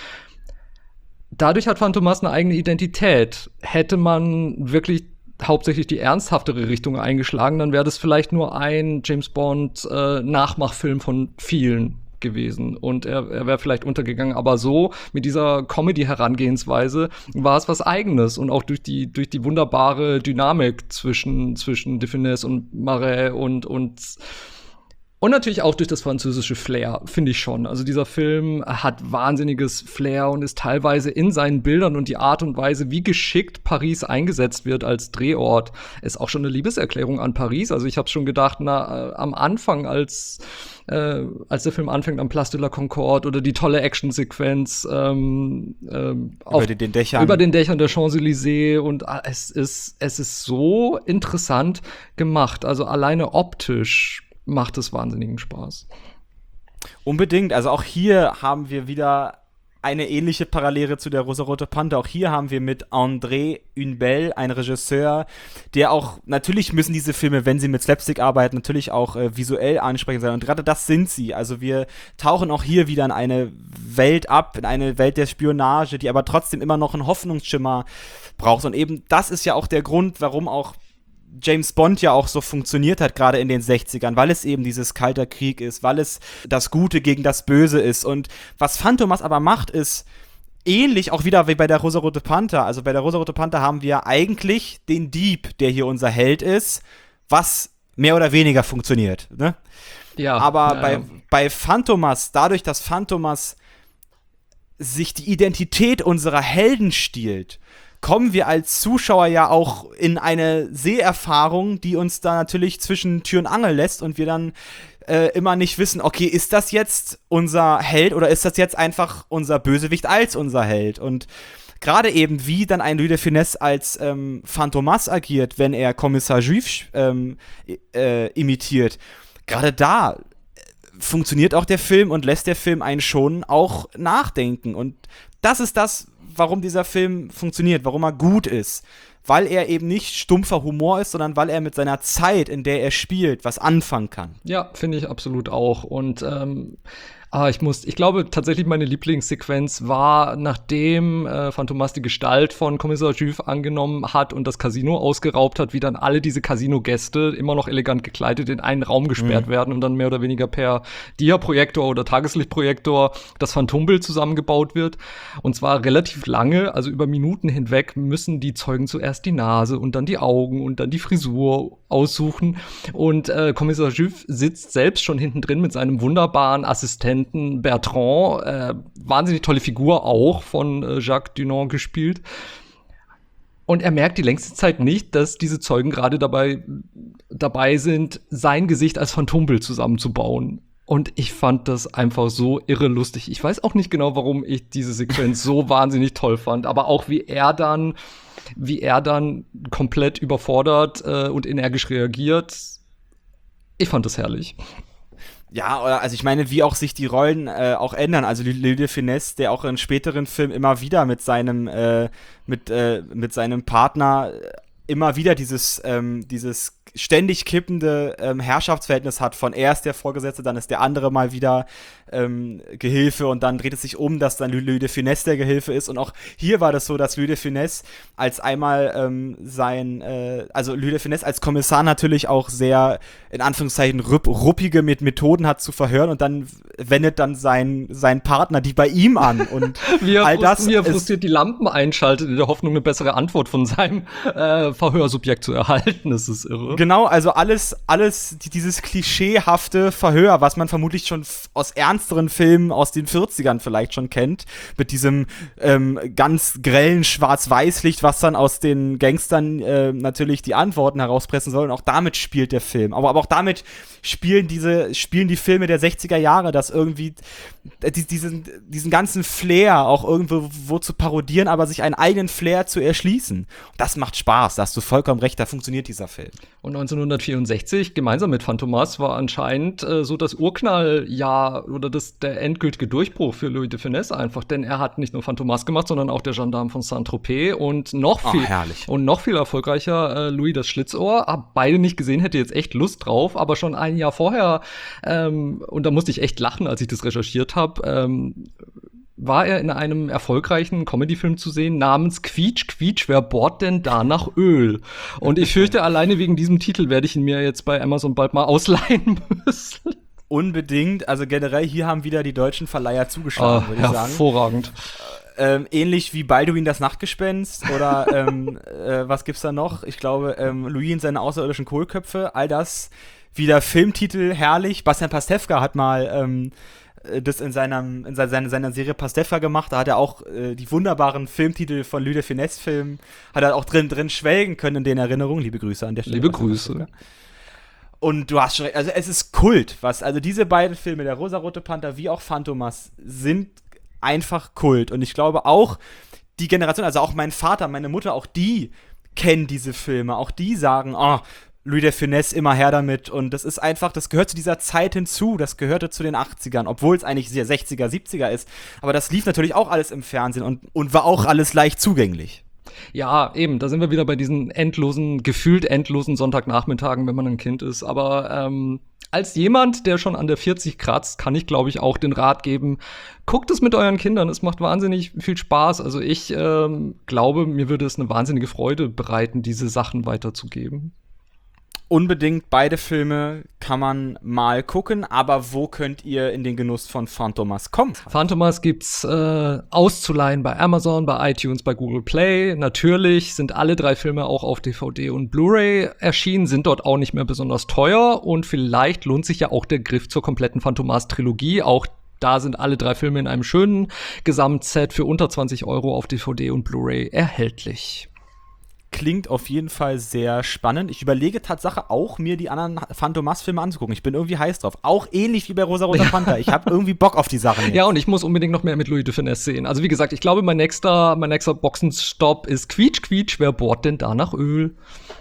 Dadurch hat Phantomas eine eigene Identität. Hätte man wirklich hauptsächlich die ernsthaftere Richtung eingeschlagen, dann wäre das vielleicht nur ein James Bond äh, Nachmachfilm von vielen gewesen und er, er wäre vielleicht untergegangen, aber so mit dieser Comedy-Herangehensweise war es was Eigenes und auch durch die durch die wunderbare Dynamik zwischen zwischen de Funès und Marais und und Und natürlich auch durch das französische Flair, finde ich schon. Also dieser Film hat wahnsinniges Flair und ist teilweise in seinen Bildern und die Art und Weise, wie geschickt Paris eingesetzt wird als Drehort, ist auch schon eine Liebeserklärung an Paris. Also ich habe schon gedacht, na, äh, am Anfang, als äh, als der Film anfängt am Place de la Concorde oder die tolle Actionsequenz ähm, ähm, über den, den Dächern. über den Dächern der Champs-Élysées und äh, es ist es ist so interessant gemacht. Also alleine optisch macht es wahnsinnigen Spaß. Unbedingt. Also auch hier haben wir wieder eine ähnliche Parallele zu der Rosarote Panther. Auch hier haben wir mit André Hunebelle einen Regisseur, der auch, natürlich müssen diese Filme, wenn sie mit Slapstick arbeiten, natürlich auch äh, visuell ansprechend sein. Und gerade das sind sie. Also wir tauchen auch hier wieder in eine Welt ab, in eine Welt der Spionage, die aber trotzdem immer noch einen Hoffnungsschimmer braucht. Und eben das ist ja auch der Grund, warum auch James Bond ja auch so funktioniert hat, gerade in den sechzigern, weil es eben dieses kalter Krieg ist, weil es das Gute gegen das Böse ist. Und was Phantomas aber macht, ist ähnlich auch wieder wie bei der Rosarote Panther. Also bei der Rosarote Panther haben wir eigentlich den Dieb, der hier unser Held ist, was mehr oder weniger funktioniert. Ne? Ja. Aber ja, bei, ja. bei Phantomas, dadurch, dass Phantomas sich die Identität unserer Helden stiehlt, kommen wir als Zuschauer ja auch in eine Seherfahrung, die uns da natürlich zwischen Tür und Angel lässt und wir dann äh, immer nicht wissen, okay, ist das jetzt unser Held oder ist das jetzt einfach unser Bösewicht als unser Held? Und gerade eben, wie dann ein Louis de Funès als ähm, Phantomas agiert, wenn er Kommissar Juif ähm, äh, imitiert, gerade da funktioniert auch der Film und lässt der Film einen schon auch nachdenken. Und das ist das, warum dieser Film funktioniert, warum er gut ist. Weil er eben nicht stumpfer Humor ist, sondern weil er mit seiner Zeit, in der er spielt, was anfangen kann. Ja, finde ich absolut auch. Und ähm, ah, ich muss, ich glaube tatsächlich meine Lieblingssequenz war, nachdem äh, Phantomas die Gestalt von Kommissar Juif angenommen hat und das Casino ausgeraubt hat, wie dann alle diese Casino-Gäste immer noch elegant gekleidet in einen Raum gesperrt mhm. werden und dann mehr oder weniger per Dia-Projektor oder Tageslichtprojektor das Phantombild zusammengebaut wird. Und zwar relativ lange, also über Minuten hinweg, müssen die Zeugen zuerst die Nase und dann die Augen und dann die Frisur aussuchen. Und äh, Kommissar Juif sitzt selbst schon hinten drin mit seinem wunderbaren Assistenten Bertrand, äh, wahnsinnig tolle Figur auch von äh, Jacques Dunant gespielt. Und er merkt die längste Zeit nicht, dass diese Zeugen gerade dabei, dabei sind, sein Gesicht als Phantombild zusammenzubauen. Und ich fand das einfach so irre lustig. Ich weiß auch nicht genau, warum ich diese Sequenz so wahnsinnig toll fand, aber auch wie er dann, wie er dann komplett überfordert äh, und energisch reagiert. Ich fand das herrlich. Ja, oder, also ich meine, wie auch sich die Rollen äh, auch ändern. Also Louis de Funès, der auch in späteren Filmen immer wieder mit seinem, äh, mit, äh, mit seinem Partner immer wieder dieses, ähm, dieses ständig kippende ähm, Herrschaftsverhältnis hat, von er ist der Vorgesetzte, dann ist der andere mal wieder ähm, Gehilfe und dann dreht es sich um, dass dann Louis de Funès der Gehilfe ist. Und auch hier war das so, dass Louis de Funès als einmal ähm, sein, äh, also Louis de Funès als Kommissar natürlich auch sehr, in Anführungszeichen, rupp, ruppige mit Methoden hat zu verhören und dann wendet dann sein, sein Partner die bei ihm an. Und wie er, all das wie er frustriert die Lampen einschaltet, in der Hoffnung, eine bessere Antwort von seinem äh, Verhörsubjekt zu erhalten. Das ist irre. Genau, also alles, alles, dieses klischeehafte Verhör, was man vermutlich schon f- aus ernsteren Filmen aus den vierzigern vielleicht schon kennt, mit diesem ähm, ganz grellen Schwarz-Weiß-Licht, was dann aus den Gangstern äh, natürlich die Antworten herauspressen soll. Und auch damit spielt der Film. Aber, aber auch damit spielen diese, spielen die Filme der sechziger Jahre, dass irgendwie äh, die, diesen, diesen ganzen Flair auch irgendwo wo zu parodieren, aber sich einen eigenen Flair zu erschließen. Und das macht Spaß, da hast du vollkommen recht, da funktioniert dieser Film. Und neunzehnhundertvierundsechzig, gemeinsam mit Phantomas, war anscheinend äh, so das Urknalljahr oder das, der endgültige Durchbruch für Louis de Funès einfach, denn er hat nicht nur Phantomas gemacht, sondern auch der Gendarme von Saint-Tropez und noch Oh, viel herrlich. und noch viel erfolgreicher äh, Louis das Schlitzohr. Hab beide nicht gesehen, hätte jetzt echt Lust drauf, aber schon ein Jahr vorher ähm, und da musste ich echt lachen, als ich das recherchiert habe. Ähm, war er in einem erfolgreichen Comedy-Film zu sehen namens Quietsch, Quietsch, wer bohrt denn da nach Öl? Und ich fürchte, alleine wegen diesem Titel werde ich ihn mir jetzt bei Amazon bald mal ausleihen müssen. Unbedingt, also generell hier haben wieder die deutschen Verleiher zugeschlagen, Oh, würde ich sagen. hervorragend. Ähm, ähnlich wie Balduin das Nachtgespenst oder ähm, äh, was gibt's da noch? Ich glaube, ähm, Louis und seine außerirdischen Kohlköpfe, all das, wieder Filmtitel, herrlich. Bastian Pastewka hat mal ähm, das in, seinem, in seiner, seiner Serie Pastewka gemacht. Da hat er auch äh, die wunderbaren Filmtitel von Louis de Funès-Filmen, hat er auch drin, drin schwelgen können in den Erinnerungen. Liebe Grüße an der Stelle. Liebe Grüße. Und du hast schon recht, also es ist Kult, was, also diese beiden Filme, der Rosarote Panther wie auch Phantomas, sind einfach Kult. Und ich glaube auch, die Generation, also auch mein Vater, meine Mutter, auch die kennen diese Filme, auch die sagen, oh, Louis de Funès, immer her damit. Und das ist einfach, das gehört zu dieser Zeit hinzu. Das gehörte zu den achtzigern, obwohl es eigentlich sehr sechziger, siebziger ist. Aber das lief natürlich auch alles im Fernsehen und, und war auch alles leicht zugänglich. Ja, eben, da sind wir wieder bei diesen endlosen, gefühlt endlosen Sonntagnachmittagen, wenn man ein Kind ist. Aber ähm, als jemand, der schon an der vierzig kratzt, kann ich, glaube ich, auch den Rat geben, guckt es mit euren Kindern, es macht wahnsinnig viel Spaß. Also ich ähm, glaube, mir würde es eine wahnsinnige Freude bereiten, diese Sachen weiterzugeben. Unbedingt, beide Filme kann man mal gucken, aber wo könnt ihr in den Genuss von Phantomas kommen? Phantomas gibt's äh, auszuleihen bei Amazon, bei iTunes, bei Google Play. Natürlich sind alle drei Filme auch auf D V D und Blu-ray erschienen, sind dort auch nicht mehr besonders teuer und vielleicht lohnt sich ja auch der Griff zur kompletten Phantomas-Trilogie. Auch da sind alle drei Filme in einem schönen Gesamtset für unter zwanzig Euro auf D V D und Blu-ray erhältlich. Klingt auf jeden Fall sehr spannend. Ich überlege Tatsache auch, mir die anderen Phantomas-Filme anzugucken. Ich bin irgendwie heiß drauf. Auch ähnlich wie bei Rosa-Roter Panther. Ich habe irgendwie Bock auf die Sachen jetzt. Ja, und ich muss unbedingt noch mehr mit Louis de Funès sehen. Also wie gesagt, ich glaube, mein nächster, mein nächster Boxenstopp ist Quietsch, Quietsch, wer bohrt denn da nach Öl?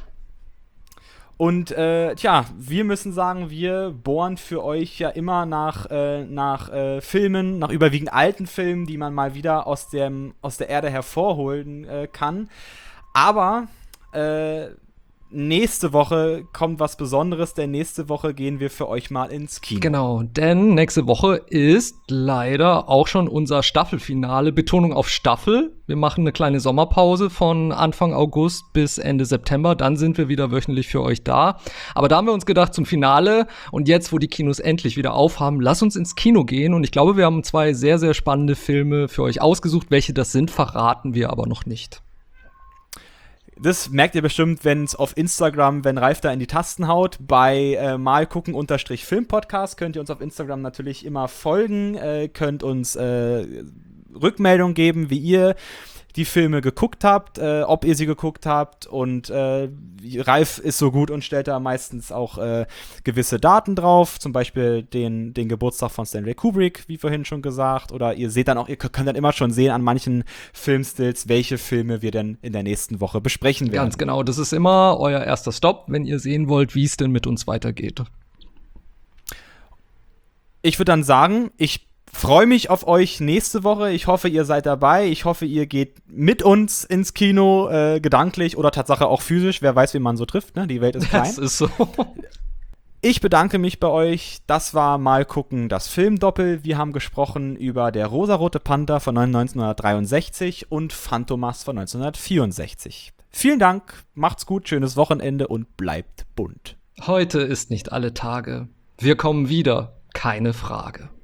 Und äh, tja, wir müssen sagen, wir bohren für euch ja immer nach, äh, nach äh, Filmen, nach überwiegend alten Filmen, die man mal wieder aus, dem, aus der Erde hervorholen äh, kann. Aber äh, nächste Woche kommt was Besonderes, denn nächste Woche gehen wir für euch mal ins Kino. Genau, denn nächste Woche ist leider auch schon unser Staffelfinale, Betonung auf Staffel. Wir machen eine kleine Sommerpause von Anfang August bis Ende September, dann sind wir wieder wöchentlich für euch da. Aber da haben wir uns gedacht, zum Finale und jetzt, wo die Kinos endlich wieder aufhaben, lass uns ins Kino gehen. Und ich glaube, wir haben zwei sehr, sehr spannende Filme für euch ausgesucht. Welche das sind, verraten wir aber noch nicht. Das merkt ihr bestimmt, wenn es auf Instagram, wenn Ralf da in die Tasten haut, bei äh, malgucken-Filmpodcast könnt ihr uns auf Instagram natürlich immer folgen, äh, könnt uns äh, Rückmeldung geben, wie ihr die Filme geguckt habt, äh, ob ihr sie geguckt habt und äh, Ralf ist so gut und stellt da meistens auch äh, gewisse Daten drauf, zum Beispiel den, den Geburtstag von Stanley Kubrick, wie vorhin schon gesagt, oder ihr seht dann auch, ihr könnt dann immer schon sehen an manchen Filmstills, welche Filme wir denn in der nächsten Woche besprechen werden. Ganz genau, das ist immer euer erster Stopp, wenn ihr sehen wollt, wie es denn mit uns weitergeht. Ich würde dann sagen, ich freue mich auf euch nächste Woche. Ich hoffe, ihr seid dabei. Ich hoffe, ihr geht mit uns ins Kino, äh, gedanklich oder Tatsache auch physisch. Wer weiß, wie man so trifft, ne? Die Welt ist klein. Das ist so. Ich bedanke mich bei euch. Das war Mal gucken, das Filmdoppel. Wir haben gesprochen über Der rosarote Panther von neunzehnhundertdreiundsechzig und Phantomas von neunzehnhundertvierundsechzig. Vielen Dank, macht's gut, schönes Wochenende und bleibt bunt. Heute ist nicht alle Tage. Wir kommen wieder, keine Frage.